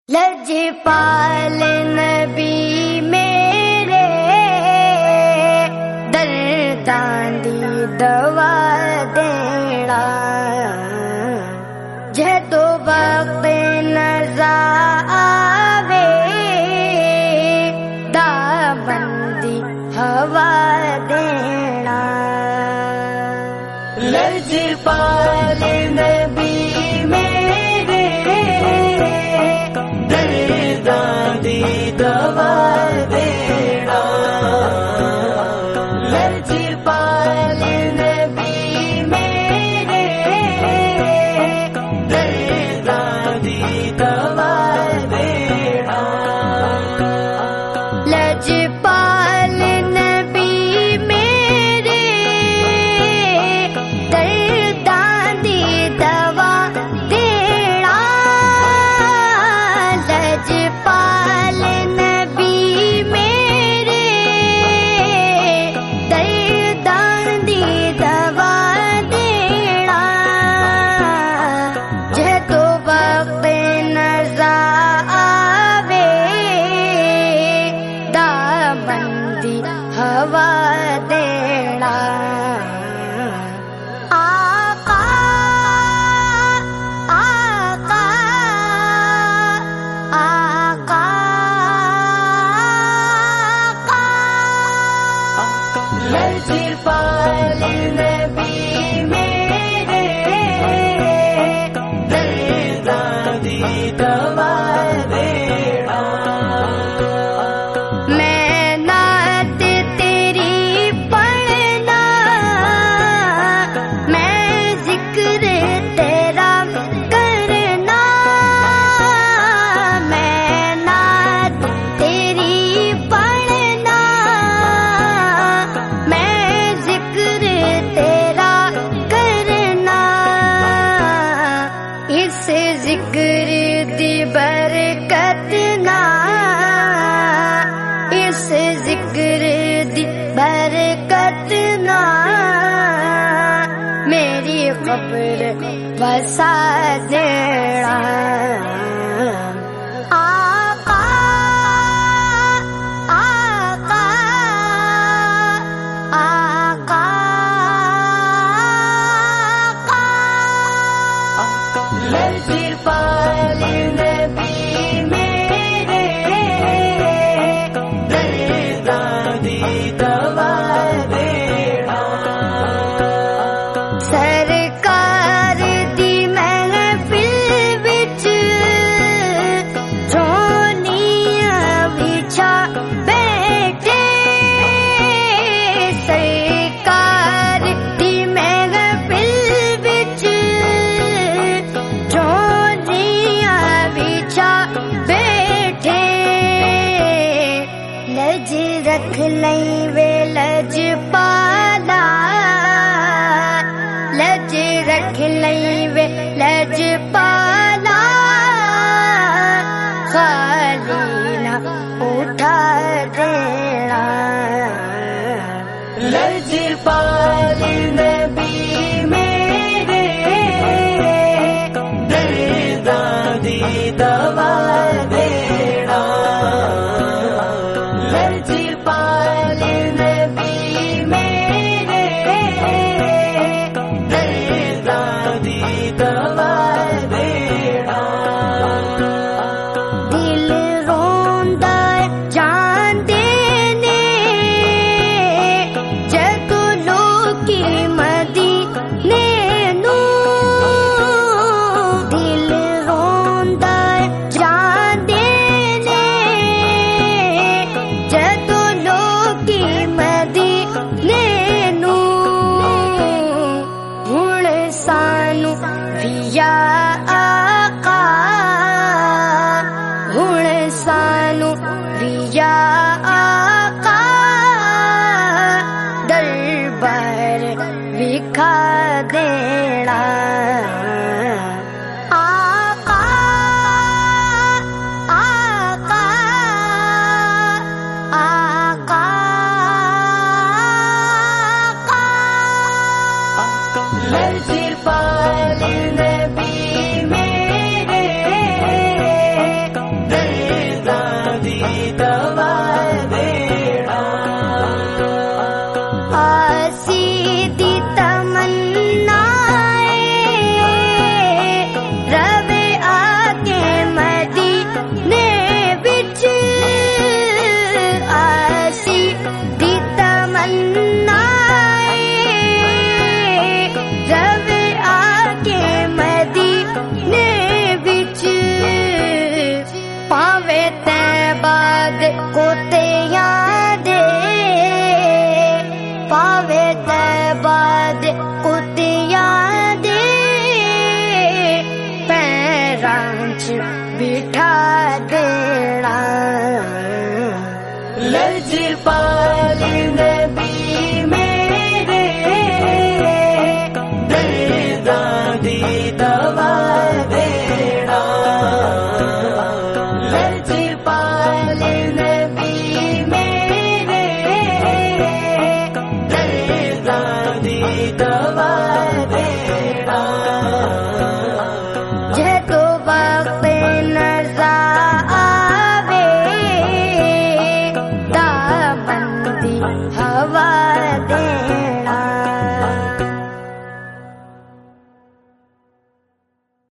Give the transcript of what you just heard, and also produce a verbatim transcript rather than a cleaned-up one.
لجپال نبی میرے درداں دی دوا دینا، جدو وقت نزا آوے دامن دی ہوا دینا۔ لجپال نبی میرے درداں دی دوا دینا، لجپال نبی میرے درداں دی دوا دینا۔ لجپال نبی میرے درداں دی دوا دینا، لجپال نبی میرے درداں دی دوا دینا، جدو وقت نزا آوے دامن دی ہوا دینا۔ آقا آقا آقا لجپال نبی میرے درداں دی دوا دینا۔ میں نعت تیری پڑھنا، میں ذکر تیرا کرنا، میں نعت تیری پڑھنا، میں ذکر تیرا کرنا، اس ذکر دی برکت نہ، اس ذکر دی برکت نہ میری قبر بسا دینا۔ آقا آقا آقا لجپال نبی میرے درداں دی دوا دینا۔ سرکار دی محفل وچ جھونیاں بچھا بیٹھے، سرکار دی محفل وچ جھونیاں بچھا بیٹھے، لج رکھ لئی وے لجپالا، لج رکھ لئی وے لجپالا، خالی نہ اٹھا دینا۔ لجپال نبی میرے درداں دی دوا دینا۔ لجپال نبی میرے درداں دی دوا دینا۔ دل روندا جان دینے، جدو لوکی مدینے نوں، دل روندا جان دینے، بٹھا دینا لجپال نبی میرے درداں دی دوا دینا لجپال نبی میرے درداں دی دوا دینا جدو وقت نظر آوے دامن دی ہوا